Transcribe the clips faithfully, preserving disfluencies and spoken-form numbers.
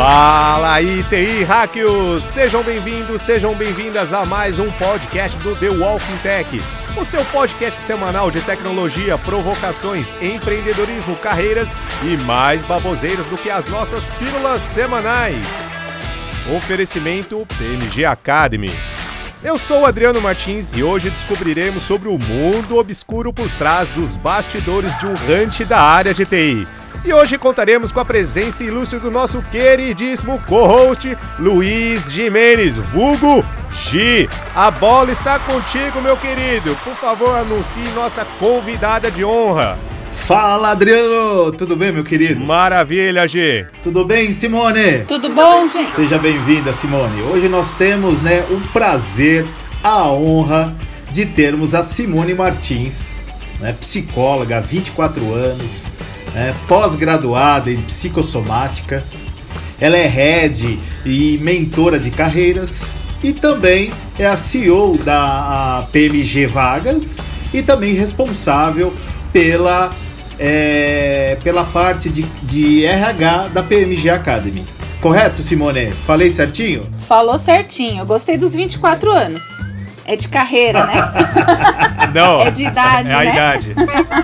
Fala aí, T I Hackers! Sejam bem-vindos, sejam bem-vindas a mais um podcast do The Walking Tech, o seu podcast semanal de tecnologia, provocações, empreendedorismo, carreiras e mais baboseiras do que as nossas pílulas semanais. Oferecimento P M G Academy. Eu sou o Adriano Martins e hoje descobriremos sobre o mundo obscuro por trás dos bastidores de um hunt da área de T I. E hoje contaremos com a presença ilustre do nosso queridíssimo co-host Luiz Jimenez, vulgo Gi. A bola está contigo, meu querido. Por favor, anuncie nossa convidada de honra. Fala, Adriano! Tudo bem, meu querido? Maravilha, Gi. Tudo bem, Simone? Tudo bom, gente? Seja bem-vinda, Simone. Hoje nós temos, né, o prazer, a honra de termos a Simone Martins, né, psicóloga há vinte e quatro anos, né, pós-graduada em psicossomática. Ela é head e mentora de carreiras e também é a C E O da P M G Vagas e também responsável pela, é, pela parte de, de R H da P M G Academy. Correto, Simone? Falei certinho? Falou certinho. Eu gostei dos vinte e quatro anos. É de carreira, né? Não, é de idade, é a né? idade.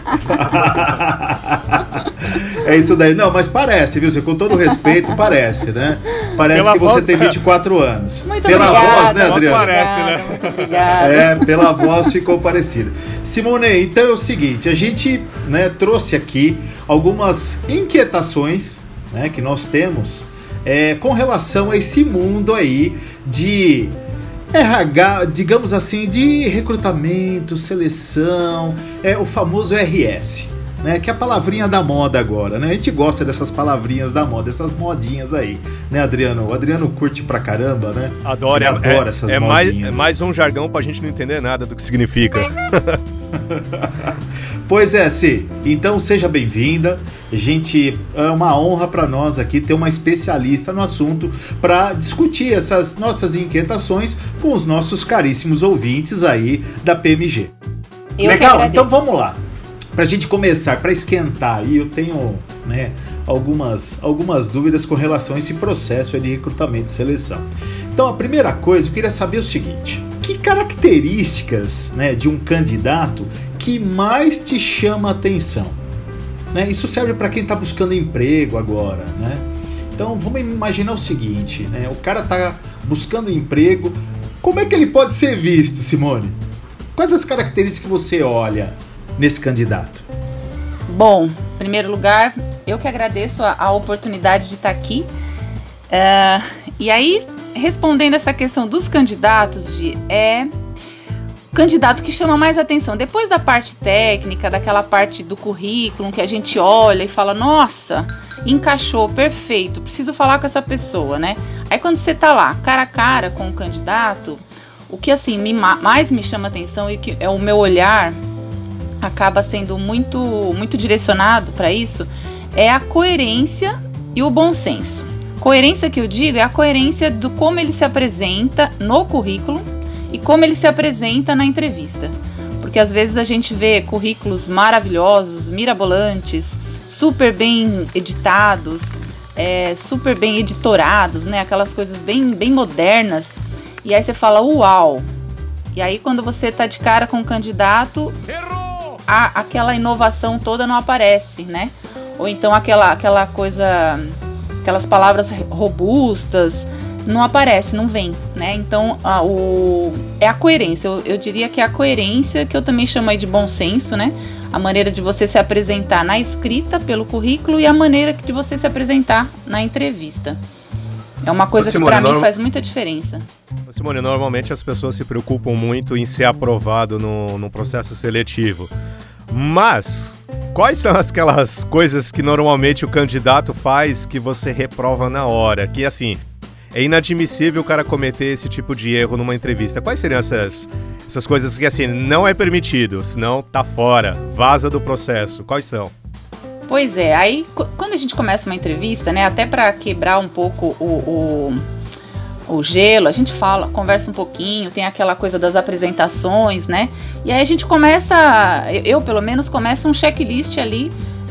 É isso daí. Não, mas parece, viu? Você, com todo respeito, parece, né? Parece pela que você voz, tem vinte e quatro anos. Muito pela obrigada. Voz, né, Adriano? Parece, né? Muito obrigada. É, pela voz ficou parecido. Simone, então é o seguinte, a gente, né, trouxe aqui algumas inquietações, né, que nós temos é, com relação a esse mundo aí de R H, digamos assim, de recrutamento, seleção, é o famoso R S, né? Que é a palavrinha da moda agora, né? A gente gosta dessas palavrinhas da moda, essas modinhas aí, né, Adriano? O Adriano curte pra caramba, né? Adoro, Ele adora é, essas é modinhas. Mais, é mais um jargão pra gente não entender nada do que significa. Pois é, Si. Então seja bem-vinda. Gente, é uma honra para nós aqui ter uma especialista no assunto para discutir essas nossas inquietações com os nossos caríssimos ouvintes aí da P M G. Eu Legal? Então vamos lá. Para a gente começar, para esquentar aí, eu tenho, né, algumas, algumas dúvidas com relação a esse processo de recrutamento e seleção. Então, a primeira coisa, eu queria saber o seguinte: que características, né, de um candidato que mais te chama a atenção? Né? Isso serve para quem está buscando emprego agora, né? Então, vamos imaginar o seguinte, né? O cara está buscando emprego, como é que ele pode ser visto, Simone? Quais as características que você olha nesse candidato? Bom, em primeiro lugar, eu que agradeço a, a oportunidade de estar aqui. Uh, e aí, respondendo essa questão dos candidatos, de, é o candidato que chama mais atenção. Depois da parte técnica, daquela parte do currículo que a gente olha e fala, nossa, encaixou, perfeito, preciso falar com essa pessoa, né? Aí quando você tá lá, cara a cara com o candidato, o que assim me, mais me chama atenção e que é o meu olhar acaba sendo muito, muito direcionado para isso, é a coerência e o bom senso. Coerência que eu digo é a coerência do como ele se apresenta no currículo e como ele se apresenta na entrevista. Porque às vezes a gente vê currículos maravilhosos, mirabolantes, super bem editados, é, super bem editorados, né? Aquelas coisas bem, bem modernas. E aí você fala, uau! E aí quando você tá de cara com o candidato, a, aquela inovação toda não aparece, né? Ou então aquela, aquela coisa, aquelas palavras robustas, não aparece, não vem, né? Então, a, o, é a coerência. Eu, eu diria que é a coerência, que eu também chamo aí de bom senso, né? A maneira de você se apresentar na escrita, pelo currículo, e a maneira de você se apresentar na entrevista. É uma coisa Simone, que pra norm... mim faz muita diferença. Simone, normalmente as pessoas se preocupam muito em ser aprovado no, no processo seletivo. Mas quais são aquelas coisas que normalmente o candidato faz que você reprova na hora? Que assim, é inadmissível o cara cometer esse tipo de erro numa entrevista. Quais seriam essas, essas coisas que assim, não é permitido, senão tá fora, vaza do processo? Quais são? Pois é, aí quando a gente começa uma entrevista, né, até para quebrar um pouco o, o, o gelo, a gente fala, conversa um pouquinho, tem aquela coisa das apresentações, né, e aí a gente começa, eu pelo menos começo um checklist ali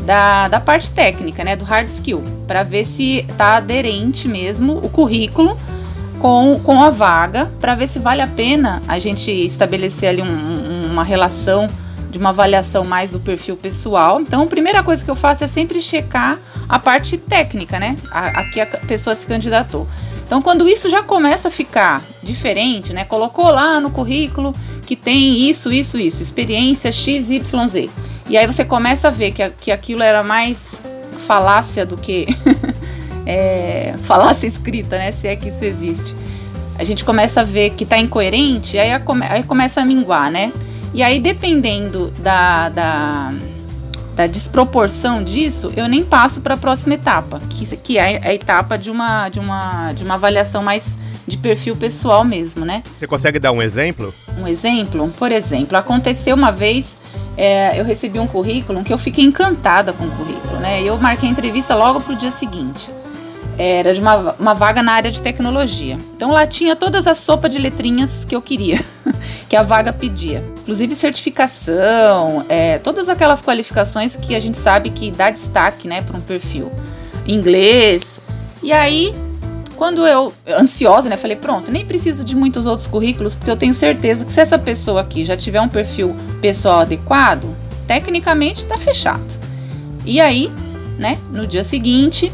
da, da parte técnica, né, do hard skill, para ver se está aderente mesmo o currículo com, com a vaga, para ver se vale a pena a gente estabelecer ali um, uma relação de uma avaliação mais do perfil pessoal. Então, a primeira coisa que eu faço é sempre checar a parte técnica, né, a, a que a pessoa se candidatou. Então, quando isso já começa a ficar diferente, né, colocou lá no currículo que tem isso, isso, isso, experiência X Y Z, e aí você começa a ver que, que aquilo era mais falácia do que é, falácia escrita, né, se é que isso existe. A gente começa a ver que está incoerente, aí, a, aí começa a minguar, né? E aí, dependendo da, da, da desproporção disso, eu nem passo para a próxima etapa, que, que é a etapa de uma, de, uma, de uma avaliação mais de perfil pessoal mesmo, né? Você consegue dar um exemplo? Um exemplo? Por exemplo, aconteceu uma vez, é, eu recebi um currículo que eu fiquei encantada com o currículo, né? Eu marquei a entrevista logo para o dia seguinte. Era de uma, uma vaga na área de tecnologia. Então lá tinha todas as sopas de letrinhas que eu queria, que a vaga pedia. Inclusive certificação, é, todas aquelas qualificações que a gente sabe que dá destaque, né, para um perfil. Inglês. E aí, quando eu, ansiosa, né, falei, pronto, nem preciso de muitos outros currículos, porque eu tenho certeza que se essa pessoa aqui já tiver um perfil pessoal adequado, tecnicamente tá fechado. E aí, né, no dia seguinte...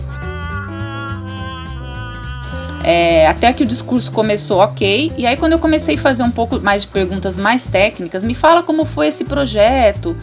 É, até que o discurso começou ok, e aí quando eu comecei a fazer um pouco mais de perguntas mais técnicas, me fala como foi esse projeto,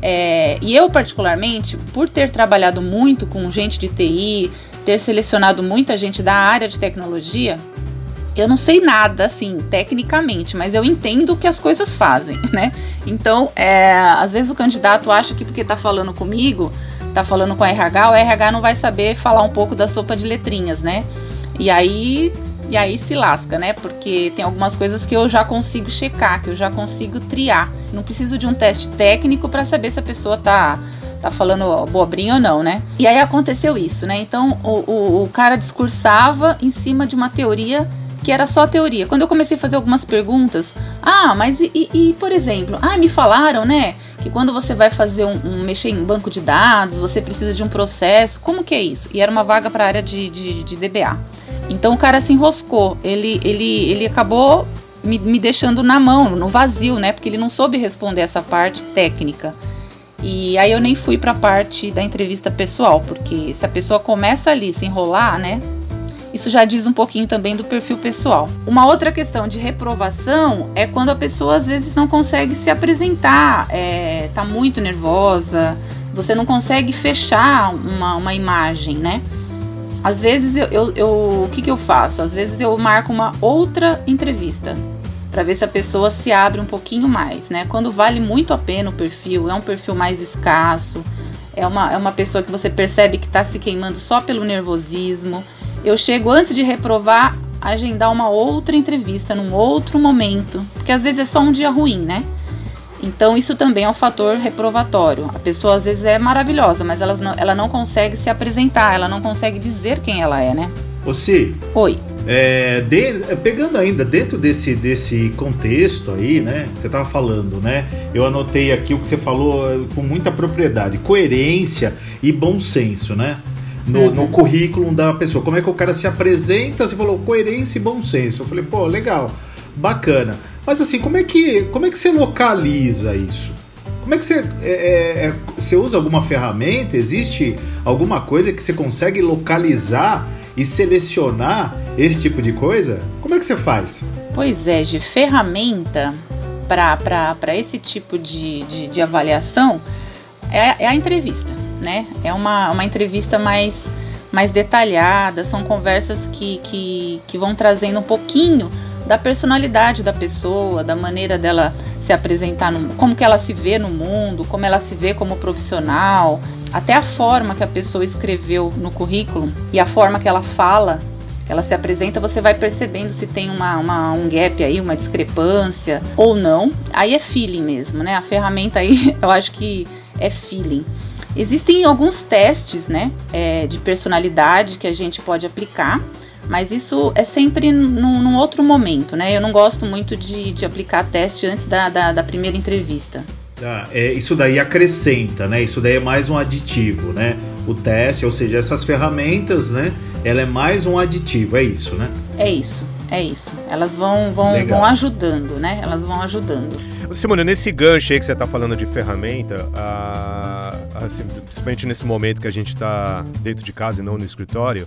é, e eu particularmente, por ter trabalhado muito com gente de T I, ter selecionado muita gente da área de tecnologia, eu não sei nada, assim, tecnicamente, mas eu entendo o que as coisas fazem, né? Então, é, às vezes o candidato acha que porque tá falando comigo, tá falando com a R H, o R H não vai saber falar um pouco da sopa de letrinhas, né? E aí, e aí se lasca, né? Porque tem algumas coisas que eu já consigo checar, que eu já consigo triar. Não preciso de um teste técnico para saber se a pessoa tá, tá falando bobrinha ou não, né? E aí aconteceu isso, né? Então, o, o, o cara discursava em cima de uma teoria que era só teoria. Quando eu comecei a fazer algumas perguntas, ah, mas e, e, e por exemplo, ah, me falaram, né? Que quando você vai fazer um, um mexer em banco de dados, você precisa de um processo. Como que é isso? E era uma vaga para a área de, de, de D B A. Então o cara se enroscou, ele, ele, ele acabou me, me deixando na mão, no vazio, né? Porque ele não soube responder essa parte técnica. E aí eu nem fui para a parte da entrevista pessoal, porque se a pessoa começa ali a se enrolar, né? Isso já diz um pouquinho também do perfil pessoal. Uma outra questão de reprovação é quando a pessoa às vezes não consegue se apresentar, é, tá muito nervosa, você não consegue fechar uma, uma imagem, né? Às vezes, eu, eu, eu, o que, que eu faço? Às vezes eu marco uma outra entrevista para ver se a pessoa se abre um pouquinho mais, né? Quando vale muito a pena o perfil, é um perfil mais escasso, é uma, é uma pessoa que você percebe que está se queimando só pelo nervosismo. Eu chego, antes de reprovar, a agendar uma outra entrevista num outro momento, porque às vezes é só um dia ruim, né? Então isso também é um fator reprovatório. A pessoa às vezes é maravilhosa, mas ela não, ela não consegue se apresentar, ela não consegue dizer quem ela é, né? Ô Si, Oi. É, de, pegando ainda dentro desse, desse contexto aí, né, que você estava falando, né? Eu anotei aqui o que você falou com muita propriedade, coerência e bom senso, né? No, uhum. no currículo da pessoa, como é que o cara se apresenta? Você falou coerência e bom senso. Eu falei, pô, legal, bacana. Mas assim, como é que, como é que você localiza isso? Como é que você, é, é, você usa alguma ferramenta? Existe alguma coisa que você consegue localizar e selecionar esse tipo de coisa? Como é que você faz? Pois é, de ferramenta para esse tipo de, de, de avaliação é, é a entrevista, né? É uma, uma entrevista mais, mais detalhada, são conversas que, que, que vão trazendo um pouquinho da personalidade da pessoa, da maneira dela se apresentar, no, como que ela se vê no mundo, como ela se vê como profissional, até a forma que a pessoa escreveu no currículo e a forma que ela fala, que ela se apresenta, você vai percebendo se tem uma, uma, um gap aí, uma discrepância ou não. Aí é feeling mesmo, né? A ferramenta aí, eu acho que é feeling. Existem alguns testes, né, é, de personalidade que a gente pode aplicar, mas isso é sempre num, num outro momento, né? Eu não gosto muito de, de aplicar teste antes da, da, da primeira entrevista. Ah, é, isso daí acrescenta, né? Isso daí é mais um aditivo, né? O teste, ou seja, essas ferramentas, né? Ela é mais um aditivo, é isso, né? É isso, é isso. Elas vão, vão, vão ajudando, né? Elas vão ajudando. Simone, nesse gancho aí que você está falando de ferramenta, a, assim, principalmente nesse momento que a gente está dentro de casa e não no escritório,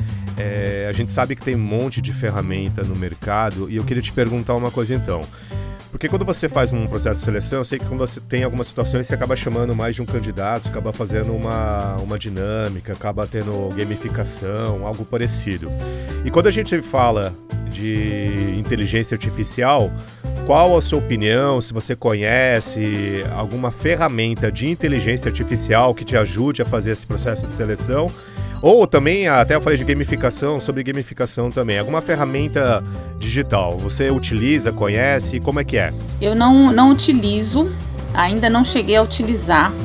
é, a gente sabe que tem um monte de ferramenta no mercado e eu queria te perguntar uma coisa então. Porque quando você faz um processo de seleção, eu sei que quando você tem algumas situações, você acaba chamando mais de um candidato, acaba fazendo uma, uma dinâmica, acaba tendo gamificação, algo parecido. E quando a gente fala de inteligência artificial, qual a sua opinião, se você conhece alguma ferramenta de inteligência artificial que te ajude a fazer esse processo de seleção? Ou também, até eu falei de gamificação, sobre gamificação também. Alguma ferramenta digital, você utiliza, conhece, como é que é? Eu não, não utilizo, ainda não cheguei a utilizar.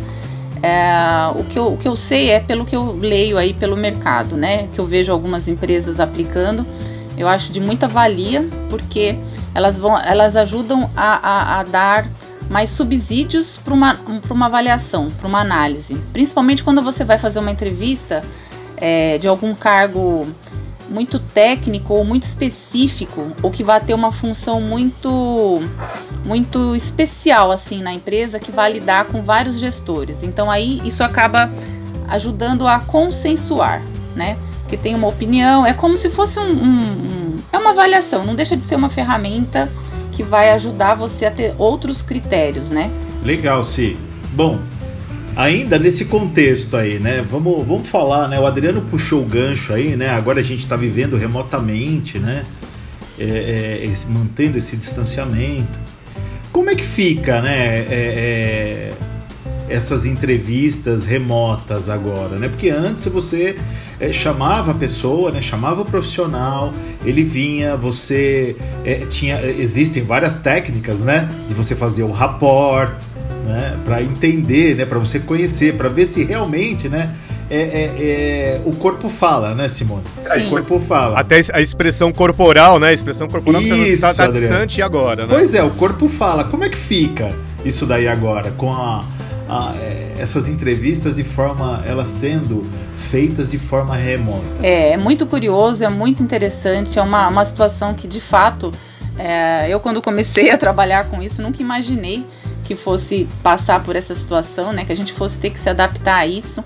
É, o, que eu, o que eu sei é pelo que eu leio aí pelo mercado, né? Que eu vejo algumas empresas aplicando. Eu acho de muita valia, porque elas, vão, elas ajudam a, a, a dar mais subsídios para uma, para uma avaliação, para uma análise. Principalmente quando você vai fazer uma entrevista é, de algum cargo muito técnico ou muito específico, ou que vai ter uma função muito, muito especial assim, na empresa, que vai lidar com vários gestores. Então aí isso acaba ajudando a consensuar, né? Que tem uma opinião, é como se fosse um, um, um... É uma avaliação, não deixa de ser uma ferramenta que vai ajudar você a ter outros critérios, né? Legal, Si. Bom, ainda nesse contexto aí, né? Vamos, vamos falar, né? O Adriano puxou o gancho aí, né? Agora a gente está vivendo remotamente, né? É, é, esse, mantendo esse distanciamento. Como é que fica, né? É, é, essas entrevistas remotas agora, né? Porque antes você é, chamava a pessoa, né? Chamava o profissional, ele vinha, você é, tinha, existem várias técnicas, né? De você fazer o rapport, né? Para entender, né? Para você conhecer, para ver se realmente, né? É, é, é, o corpo fala, né, Simone? Sim. O corpo fala. Até a expressão corporal, né? A expressão corporal isso, você não tá, tá distante agora, né? Pois é, o corpo fala. Como é que fica isso daí agora com a Ah, é, essas entrevistas de forma, elas sendo feitas de forma remota? É, é muito curioso, é muito interessante, é uma, uma situação que de fato, é, eu quando comecei a trabalhar com isso, nunca imaginei que fosse passar por essa situação, né, que a gente fosse ter que se adaptar a isso,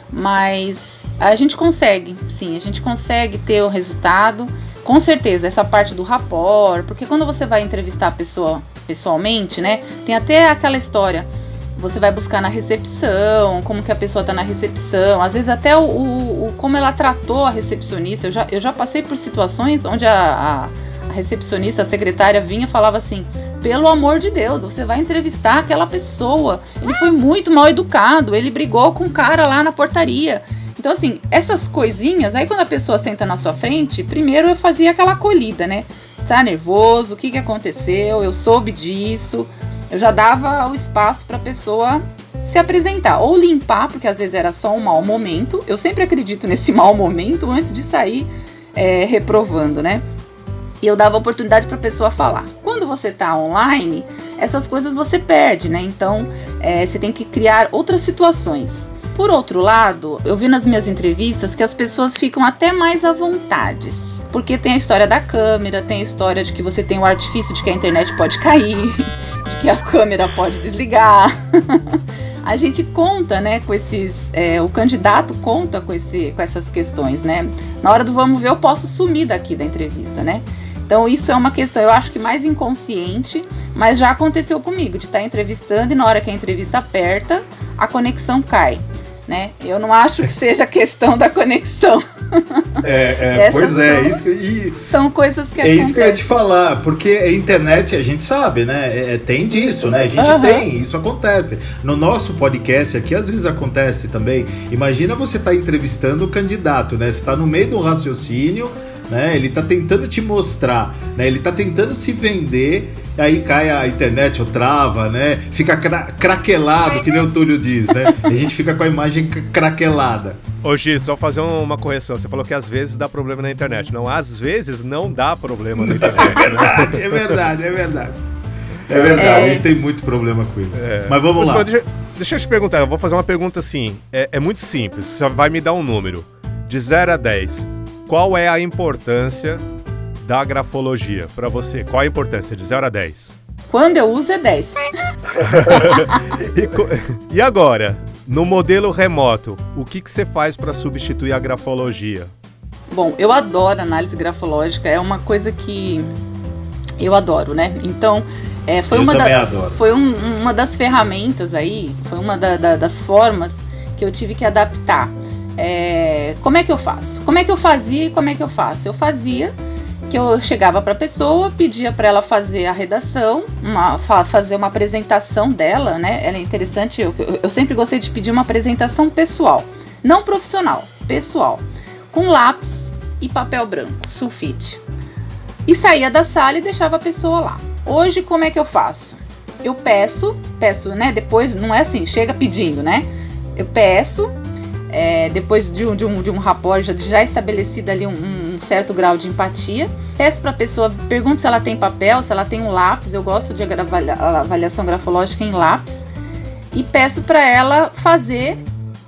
mas a gente consegue, sim, a gente consegue ter o resultado, com certeza, essa parte do rapport, porque quando você vai entrevistar a pessoa pessoalmente, né, tem até aquela história. Você vai buscar na recepção, como que a pessoa tá na recepção, às vezes até o, o, o como ela tratou a recepcionista. Eu já, eu já passei por situações onde a, a, a recepcionista, a secretária vinha e falava assim: pelo amor de Deus, você vai entrevistar aquela pessoa, ele foi muito mal educado, ele brigou com o cara lá na portaria. Então assim, essas coisinhas, aí quando a pessoa senta na sua frente, primeiro eu fazia aquela acolhida, né? Tá nervoso, o que que aconteceu, eu soube disso. Eu já dava o espaço para a pessoa se apresentar, ou limpar, porque às vezes era só um mau momento. Eu sempre acredito nesse mau momento antes de sair é, reprovando, né? E eu dava oportunidade para a pessoa falar. Quando você tá online, essas coisas você perde, né? Então, é, você tem que criar outras situações. Por outro lado, eu vi nas minhas entrevistas que as pessoas ficam até mais à vontade. Porque tem a história da câmera, tem a história de que você tem o artifício de que a internet pode cair, de que a câmera pode desligar. A gente conta, né, com esses... É, o candidato conta com, esse, com essas questões, né? Na hora do vamos ver, eu posso sumir daqui da entrevista, né? Então isso é uma questão, eu acho que mais inconsciente, mas já aconteceu comigo, de estar entrevistando e na hora que a entrevista aperta, a conexão cai, né? Eu não acho que seja questão da conexão. É, é pois é, isso que, e são coisas que é acontecem. isso que eu ia te falar, porque a internet a gente sabe, né? É, tem disso, né? A gente uhum. tem, isso acontece. No nosso podcast aqui, às vezes acontece também. Imagina você estar tá entrevistando o candidato, né? Você está no meio do raciocínio, né? Ele está tentando te mostrar, né? Ele está tentando se vender, aí cai a internet ou trava, né? Fica cra- craquelado, que nem o Túlio diz, né? A gente fica com a imagem craquelada. Ô Gi, só fazer uma correção. Você falou que às vezes dá problema na internet. Não, às vezes não dá problema na internet. É verdade, né? é verdade, é verdade. É verdade, é. a gente tem muito problema com isso. É. Mas vamos Mas, lá. Deixa, deixa eu te perguntar, eu vou fazer uma pergunta assim. É, é muito simples, você vai me dar um número. De zero a dez, qual é a importância da grafologia para você? Qual a importância de zero a dez? Quando eu uso é dez. e, e agora, no modelo remoto, o que, que você faz para substituir a grafologia? Bom, eu adoro análise grafológica, é uma coisa que eu adoro, né? Então, é, foi, uma da, foi um, uma das ferramentas aí, foi uma da, da, das formas que eu tive que adaptar. É, como é que eu faço? Como é que eu fazia e como é que eu faço? Eu fazia que eu chegava para a pessoa, pedia para ela fazer a redação, uma, fazer uma apresentação dela, né? Ela é interessante, eu, eu sempre gostei de pedir uma apresentação pessoal, não profissional, pessoal, com lápis e papel branco, sulfite. E saía da sala e deixava a pessoa lá. Hoje, como é que eu faço? Eu peço, peço, né? Depois, não é assim, chega pedindo, né? Eu peço, é, depois de um, de um, de um rapport já, já estabelecido ali um, um certo grau de empatia, peço para a pessoa, pergunto se ela tem papel, se ela tem um lápis, eu gosto de avaliar, avaliação grafológica em lápis, e peço para ela fazer,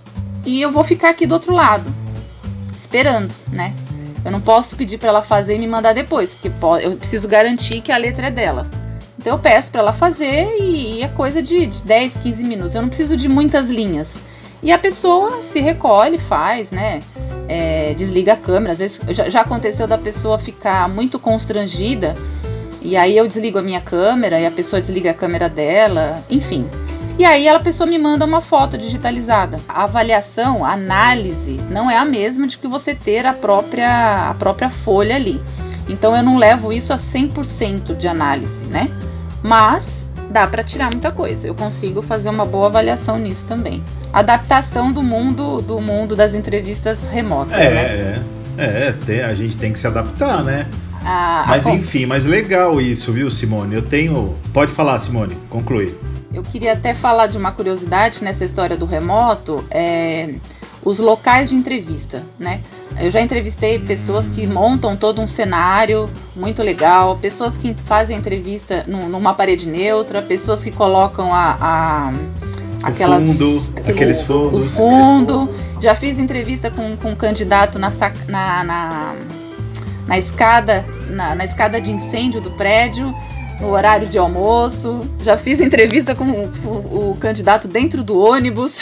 e eu vou ficar aqui do outro lado, esperando, né? Eu não posso pedir para ela fazer e me mandar depois, porque eu preciso garantir que a letra é dela. Então eu peço para ela fazer e é coisa de, de dez, quinze minutos. Eu não preciso de muitas linhas. E a pessoa se recolhe, faz, né? É, desliga a câmera. Às vezes já, já aconteceu da pessoa ficar muito constrangida e aí eu desligo a minha câmera e a pessoa desliga a câmera dela, enfim. E aí a pessoa me manda uma foto digitalizada. A avaliação, a análise, não é a mesma de que você ter a própria, a própria folha ali. Então eu não levo isso a cem por cento de análise, né? Mas dá para tirar muita coisa. Eu consigo fazer uma boa avaliação nisso também. Adaptação do mundo, do mundo das entrevistas remotas, é, né? É, é tem, a gente tem que se adaptar, né? Ah, mas a... enfim, mas legal isso, viu, Simone? Eu tenho... Pode falar, Simone, conclui. Eu queria até falar de uma curiosidade nessa história do remoto, é, os locais de entrevista, né? Eu já entrevistei pessoas que montam todo um cenário muito legal, pessoas que fazem entrevista numa parede neutra, pessoas que colocam a, a, aquelas, o fundo, aquele, aqueles fundos. O fundo. Já fiz entrevista com, com um candidato na, na, na, na, escada, na, na escada de incêndio do prédio, no horário de almoço. Já fiz entrevista com o, o, o candidato dentro do ônibus.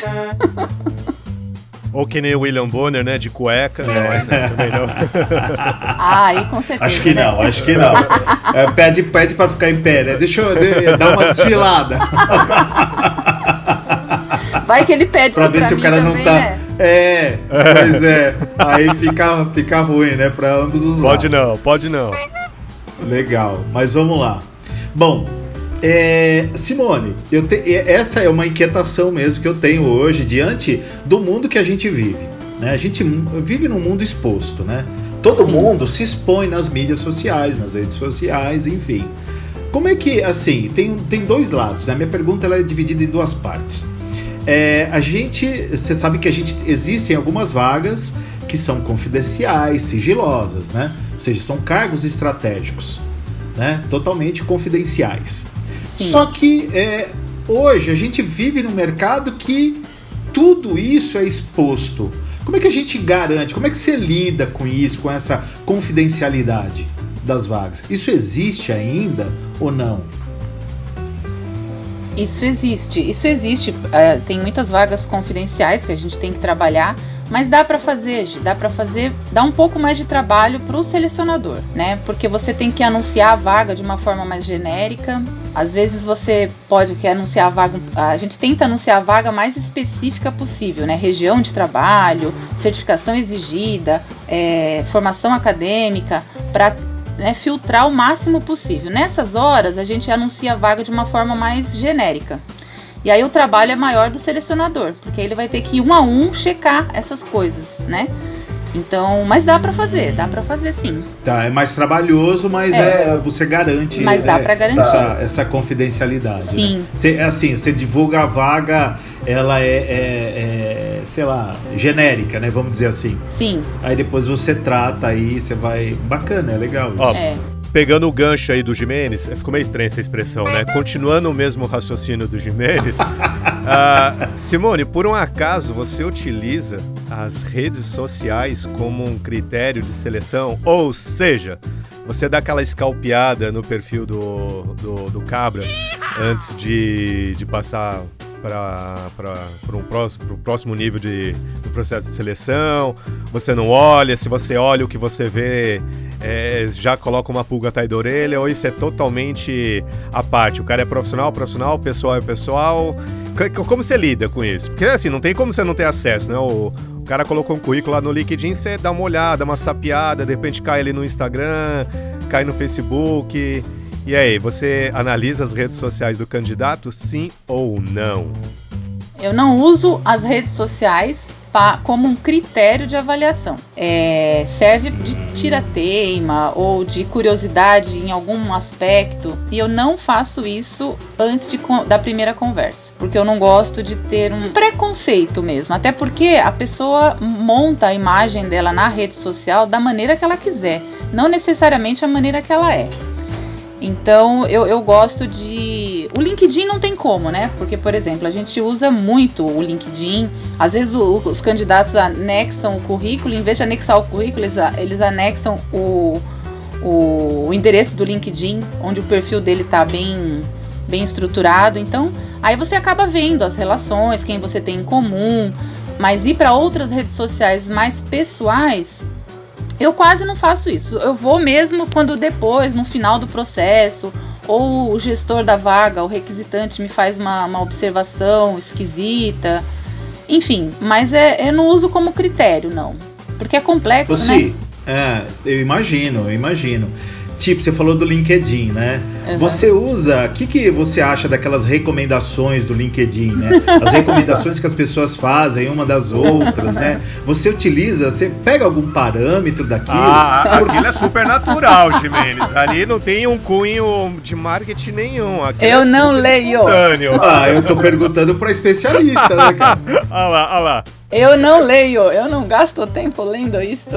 Ou que nem o William Bonner, né? De cueca. É. Não, também não. Ah, aí com certeza. Acho que né? não, acho que não. É, pede, pede pra ficar em pé, né? Deixa eu de, dar uma desfilada. Vai que ele pede pra ver pra se mim o cara também, não tá. né? É, pois é. Aí fica, fica ruim, né? Pra ambos os lados. Pode não, pode não. Legal, mas vamos lá. Bom, é, Simone, eu te, essa é uma inquietação mesmo que eu tenho hoje diante do mundo que a gente vive, né? A gente vive num mundo exposto, né? Todo Sim. mundo se expõe nas mídias sociais, nas redes sociais, enfim. Como é que, assim, tem, tem dois lados, né? Minha pergunta ela é dividida em duas partes. É, a gente, você sabe que a gente, existem algumas vagas que são confidenciais, sigilosas, né? Ou seja, são cargos estratégicos, né? Totalmente confidenciais. Sim. Só que é, hoje a gente vive num mercado que tudo isso é exposto. Como é que a gente garante, como é que você lida com isso, com essa confidencialidade das vagas? Isso existe ainda ou não? Isso existe, isso existe. É, tem muitas vagas confidenciais que a gente tem que trabalhar, mas dá para fazer, dá para fazer, dá um pouco mais de trabalho para o selecionador, né? Porque você tem que anunciar a vaga de uma forma mais genérica. Às vezes você pode quer anunciar a vaga, a gente tenta anunciar a vaga mais específica possível, né? Região de trabalho, certificação exigida, é, formação acadêmica, para né, filtrar o máximo possível. Nessas horas a gente anuncia a vaga de uma forma mais genérica. E aí o trabalho é maior do selecionador, porque ele vai ter que ir um a um checar essas coisas, né? Então, mas dá pra fazer, dá pra fazer sim. Tá, é mais trabalhoso, mas é, é você garante. Mas dá é, pra garantir. Essa, essa confidencialidade. Sim. Né? Cê, assim, você divulga a vaga, ela é, é, é, sei lá, genérica, né? Vamos dizer assim. Sim. Aí depois você trata aí, você vai... Bacana, é legal isso. Ó, é. pegando o gancho aí do Gimenez, ficou meio estranha essa expressão, né? Continuando o mesmo raciocínio do Gimenez, uh, Simone, por um acaso você utiliza as redes sociais como um critério de seleção? Ou seja, você dá aquela escalpeada no perfil do, do, do Cabra antes de, de passar para um próximo, pro próximo nível de, do processo de seleção? Você não olha, se você olha o que você vê, é, já coloca uma pulga atrás da orelha, ou isso é totalmente à parte? O cara é profissional, profissional, o pessoal é pessoal. Como você lida com isso? Porque assim, não tem como você não ter acesso, né? O, o cara colocou um currículo lá no LinkedIn, você dá uma olhada, uma sapiada, de repente cai ali no Instagram, cai no Facebook. E aí, você analisa as redes sociais do candidato, sim ou não? Eu não uso as redes sociais pa, como um critério de avaliação. É, serve de tira-teima ou de curiosidade em algum aspecto, e eu não faço isso antes de, da primeira conversa, porque eu não gosto de ter um preconceito mesmo, até porque a pessoa monta a imagem dela na rede social da maneira que ela quiser, não necessariamente a maneira que ela é. Então, eu, eu gosto de... O LinkedIn não tem como, né? Porque, por exemplo, a gente usa muito o LinkedIn. Às vezes, o, os candidatos anexam o currículo. Em vez de anexar o currículo, eles, eles anexam o, o, o endereço do LinkedIn, onde o perfil dele está bem, bem estruturado. Então, aí você acaba vendo as relações, quem você tem em comum. Mas ir para outras redes sociais mais pessoais... Eu quase não faço isso. Eu vou mesmo quando depois, no final do processo, ou o gestor da vaga, o requisitante, me faz uma, uma observação esquisita. Enfim, mas é, eu não uso como critério, não. Porque é complexo, Você, né? É, eu imagino, eu imagino. Tipo, você falou do LinkedIn, né? Exato. Você usa... O que, que você acha daquelas recomendações do LinkedIn, né? As recomendações que as pessoas fazem uma das outras, né? Você utiliza... Você pega algum parâmetro daquilo? Ah, aquilo é super natural, Gimenez. Ali não tem um cunho de marketing nenhum. Aquilo eu é não leio. Espontâneo. Ah, eu tô perguntando pra especialista, né, cara? Olha lá, olha lá. Eu não leio. Eu não gasto tempo lendo isto.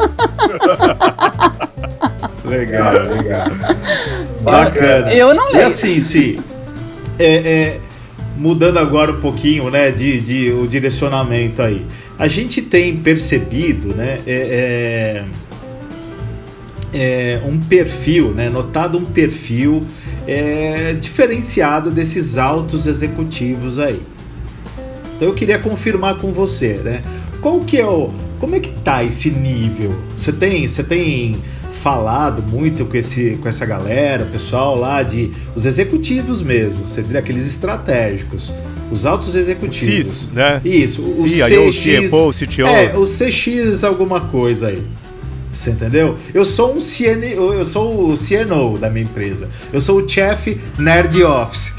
Legal, legal. Bacana. Eu, eu não leio. E assim, se é, é, mudando agora um pouquinho, né, de, de o direcionamento aí, a gente tem percebido, né, é, é, é, um perfil, né, notado um perfil é, diferenciado desses altos executivos aí. Então eu queria confirmar com você, né, qual que é o, como é que tá esse nível? Você tem, você tem falado muito com, esse, com essa galera, o pessoal lá de... Os executivos mesmo, você diria aqueles estratégicos, os altos executivos. C I S, né? Isso, o C I O, C F O, C T O. É, o C X alguma coisa aí. Você entendeu? Eu sou um C N, eu sou o C N O da minha empresa. Eu sou o Chief Nerd Office.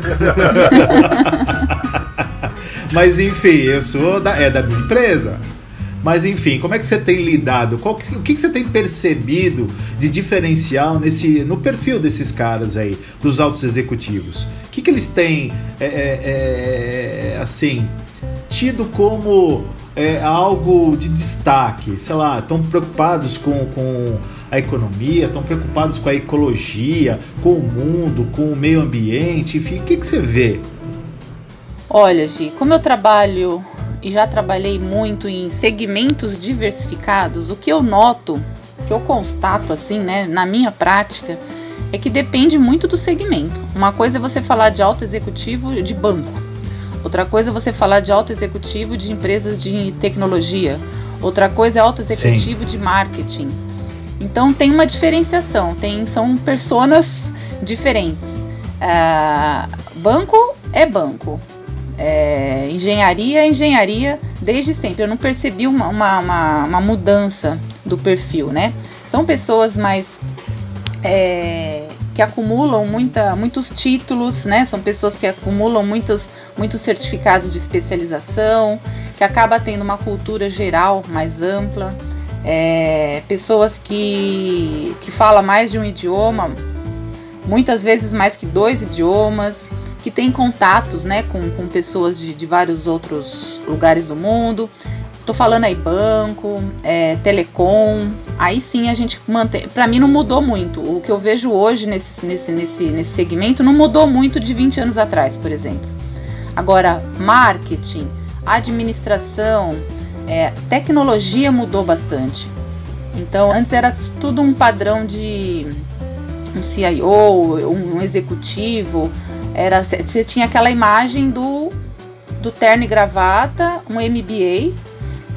Mas enfim, eu sou da, é da minha empresa. Mas enfim, como é que você tem lidado? Qual que, o que, que você tem percebido de diferencial nesse, no perfil desses caras aí, dos altos executivos? O que, que eles têm, é, é, é, assim, tido como é, algo de destaque? Sei lá, estão preocupados com, com a economia, estão preocupados com a ecologia, com o mundo, com o meio ambiente, enfim, o que, que você vê? Olha, Gi, como eu trabalho... e já trabalhei muito em segmentos diversificados, o que eu noto, o que eu constato assim, né, na minha prática, é que depende muito do segmento. Uma coisa é você falar de alto executivo de banco, outra coisa é você falar de alto executivo de empresas de tecnologia, outra coisa é alto executivo Sim. de marketing. Então tem uma diferenciação, tem, são personas diferentes. Uh, banco é banco. É, engenharia é engenharia desde sempre. Eu não percebi uma, uma, uma, uma mudança do perfil, né? São pessoas mais é, que acumulam muita, muitos títulos, né? São pessoas que acumulam muitos, muitos certificados de especialização, que acaba tendo uma cultura geral mais ampla, é, pessoas que, que falam mais de um idioma, muitas vezes mais que dois idiomas, que tem contatos, né, com, com pessoas de, de vários outros lugares do mundo. Estou falando aí banco, é, telecom, aí sim a gente mantém. Para mim não mudou muito. O que eu vejo hoje nesse, nesse, nesse, nesse segmento não mudou muito de vinte anos atrás, por exemplo. Agora, marketing, administração, é, tecnologia mudou bastante. Então, antes era tudo um padrão de um C I O, um executivo. Era, você tinha aquela imagem do, do terno e gravata, um M B A.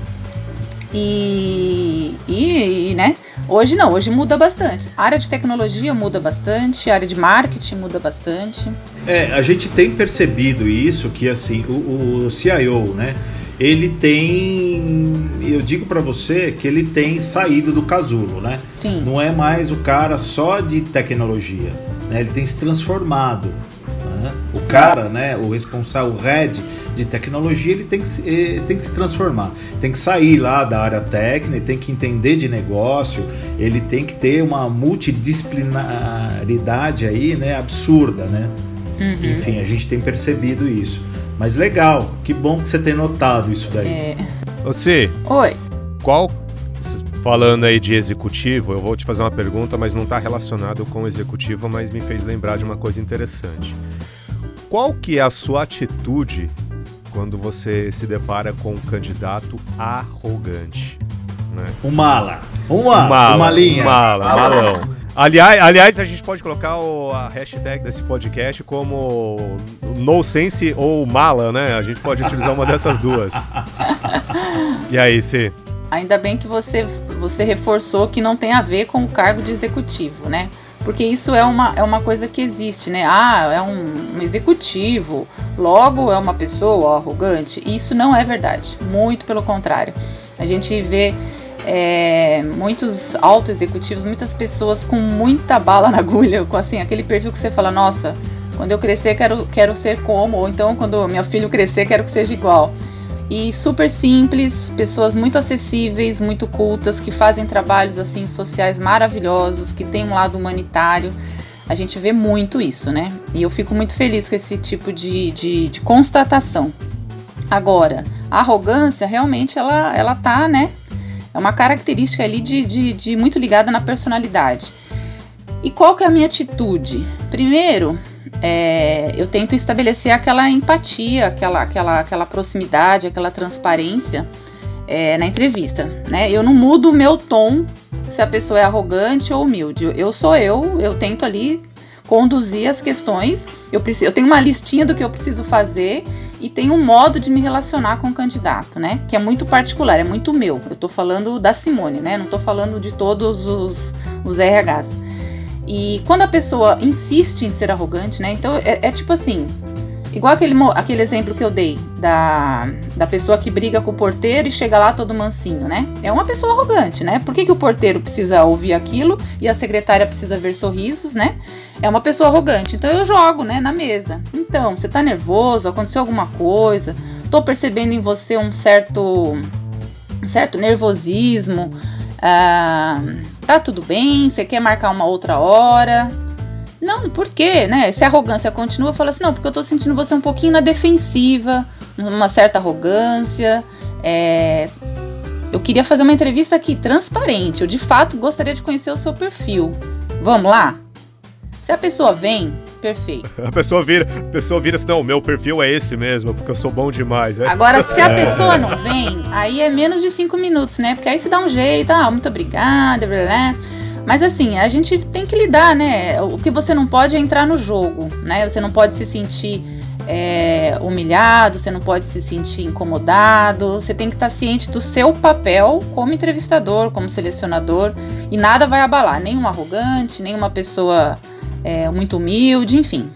E, e, e, né? Hoje não, hoje muda bastante. A área de tecnologia muda bastante, a área de marketing muda bastante. É, a gente tem percebido isso, que assim, o, o C I O, né? Ele tem, eu digo para você que ele tem saído do casulo, né? Sim. Não é mais o cara só de tecnologia, né? Ele tem se transformado. Né? O Sim. cara, né? O responsável, o head de tecnologia, ele tem que, se, ele tem que se transformar. Tem que sair lá da área técnica, ele tem que entender de negócio, ele tem que ter uma multidisciplinaridade aí, né? Absurda, né? Uhum. Enfim, a gente tem percebido isso. Mas legal, que bom que você tem notado isso daí. É. Você, Oi. Qual, falando aí de executivo, eu vou te fazer uma pergunta, mas não está relacionado com o executivo, mas me fez lembrar de uma coisa interessante. Qual que é a sua atitude quando você se depara com um candidato arrogante? Né? Um mala. Uma, um mala, uma linha. Um mala, um malão. Aliás, aliás, a gente pode colocar o, a hashtag desse podcast como NoSense ou mala, né? A gente pode utilizar uma dessas duas. E aí, Cê? Ainda bem que você, você reforçou que não tem a ver com o cargo de executivo, né? Porque isso é uma, é uma coisa que existe, né? Ah, é um, um executivo, logo é uma pessoa arrogante. Isso não é verdade, muito pelo contrário. A gente vê... É, muitos auto-executivos, muitas pessoas com muita bala na agulha, com assim, aquele perfil que você fala, nossa, quando eu crescer quero, quero ser como, ou então quando meu filho crescer quero que seja igual. E super simples, pessoas muito acessíveis, muito cultas, que fazem trabalhos assim sociais maravilhosos, que tem um lado humanitário. A gente vê muito isso, né? E eu fico muito feliz com esse tipo de, de, de constatação. Agora, a arrogância realmente ela, ela tá, né? É uma característica ali de, de, de muito ligada na personalidade. E qual que é a minha atitude? Primeiro, é, eu tento estabelecer aquela empatia, aquela, aquela, aquela proximidade, aquela transparência é, na entrevista, né? Eu não mudo o meu tom se a pessoa é arrogante ou humilde. Eu sou eu, eu tento ali conduzir as questões. Eu, preciso, eu tenho uma listinha do que eu preciso fazer e tem um modo de me relacionar com o candidato, né? Que é muito particular, é muito meu. Eu tô falando da Simone, né? Não tô falando de todos os, os R Hs. E quando a pessoa insiste em ser arrogante, né? Então é, é tipo assim, igual aquele, aquele exemplo que eu dei da, da pessoa que briga com o porteiro e chega lá todo mansinho, né? É uma pessoa arrogante, né? Por que, que o porteiro precisa ouvir aquilo e a secretária precisa ver sorrisos, né? É uma pessoa arrogante. Então eu jogo, né, na mesa. Então, você tá nervoso? Aconteceu alguma coisa? Tô percebendo em você um certo, um certo nervosismo. Ah, tá tudo bem? Você quer marcar uma outra hora? Não, por quê, né? Se a arrogância continua, fala assim, não, porque eu tô sentindo você um pouquinho na defensiva, uma certa arrogância. É... Eu queria fazer uma entrevista aqui, transparente. Eu, de fato, gostaria de conhecer o seu perfil. Vamos lá? Se a pessoa vem, perfeito. A pessoa vira, a pessoa vira assim, não, o meu perfil é esse mesmo, porque eu sou bom demais. Né? Agora, se a pessoa não vem, aí é menos de cinco minutos, né? Porque aí se dá um jeito, ah, muito obrigada, blá, blá. Mas assim, a gente tem que lidar, né? O que você não pode é entrar no jogo, né? Você não pode se sentir é, humilhado, você não pode se sentir incomodado. Você tem que estar ciente do seu papel como entrevistador, como selecionador. E nada vai abalar, nem um arrogante, nem uma pessoa é, muito humilde, enfim.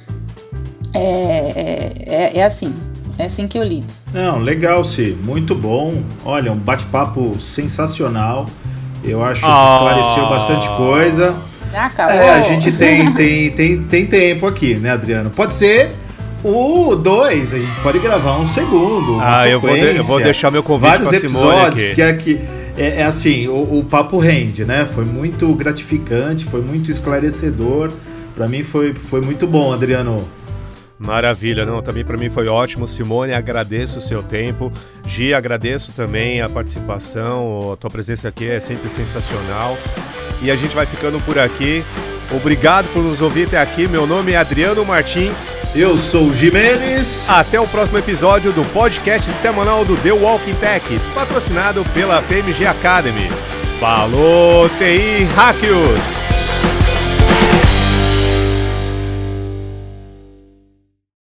É, é, é assim, é assim que eu lido. Não, legal, Ci, muito bom. Olha, um bate-papo sensacional. Eu acho que esclareceu oh. bastante coisa. Já acabou. É, a gente tem, tem, tem, tem tempo aqui, né, Adriano? Pode ser o dois, a gente pode gravar um segundo. Uma ah, eu vou, de, eu vou deixar meu convite vários pra episódios, Simone aqui. Porque aqui é, é assim, o, o papo rende, né? Foi muito gratificante, foi muito esclarecedor. Pra mim foi, foi muito bom, Adriano. Maravilha, não, também para mim foi ótimo. Simone, agradeço o seu tempo. Gi, agradeço também a participação, a tua presença aqui é sempre sensacional. E a gente vai ficando por aqui. Obrigado por nos ouvir até aqui. Meu nome é Adriano Martins. Eu sou o Jimenez. Até o próximo episódio do podcast semanal do The Walking Tech, patrocinado pela P M G Academy. Falou, T I Hackios!